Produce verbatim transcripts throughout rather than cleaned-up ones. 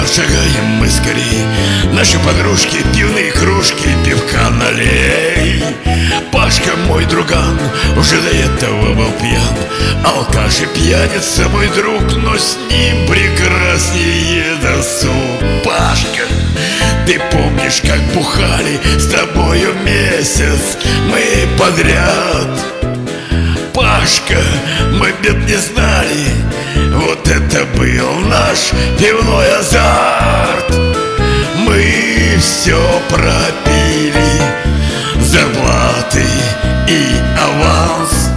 шагаем мы скорей. Наши подружки, пивные кружки, пивка налей. Пашка, мой друган, уже до этого был пьян. Алкаш и пьяница, мой друг, но с ним прекраснее досуг. Пашка, ты помнишь, как бухали с тобою месяц мы подряд? Пашка, мы бед не знали, вот это был наш пивной азарт. Мы все пропили, зарплаты и аванс.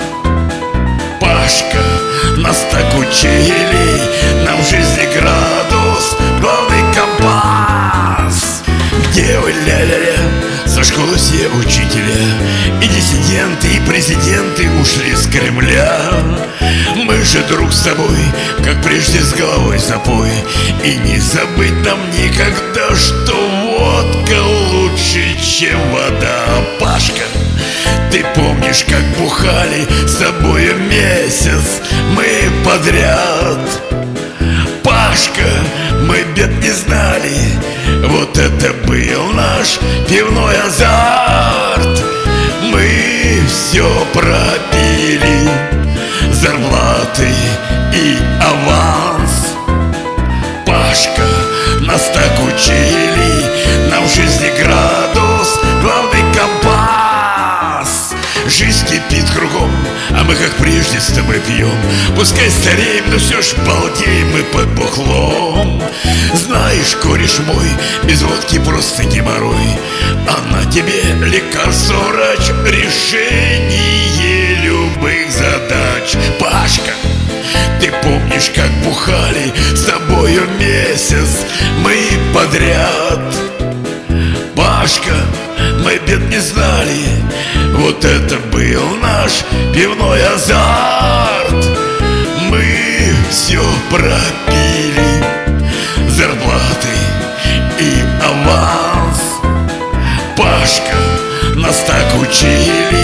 Пашка, нас так учили, нам в жизни градус, главный компас. Где вы, ля-ля-ля, со школы все учителя, и диссиденты, и президенты ушли с Кремля. Мы же друг с тобой, как прежде, с головой запой. И не забыть нам никогда, что водка лучше, чем вода. Пашка, ты помнишь, как бухали с тобою месяц мы подряд? Пашка, мы бед не знали, вот это был наш пивной азарт. Мы все пропили, зарплаты и аванс. Пашка, нас так учили, нам в жизни градус, главный компас. Жизнь кипит кругом, а мы как прежде с тобой пьем. Пускай стареем, но все ж балдеем мы под бухлом. Знаешь, кореш мой, без водки просто геморрой, а на тебе лекарство, врач, решение любых задач. Пашка, ты помнишь, как бухали с тобою месяц мы подряд? Пашка, мы бед не знали, вот это был наш пивной азарт. Мы все пропили, зарплаты и аванс. Пашка, нас так учили,